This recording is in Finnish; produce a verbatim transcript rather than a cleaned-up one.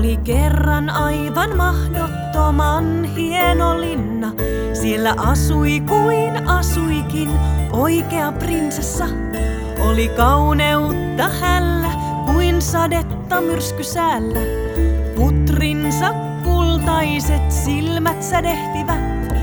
Oli kerran aivan mahdottoman hieno linna. Siellä asui kuin asuikin oikea prinsessa. Oli kauneutta hällä kuin sadetta myrskysäällä. Putrinsa kultaiset silmät sädehtivät.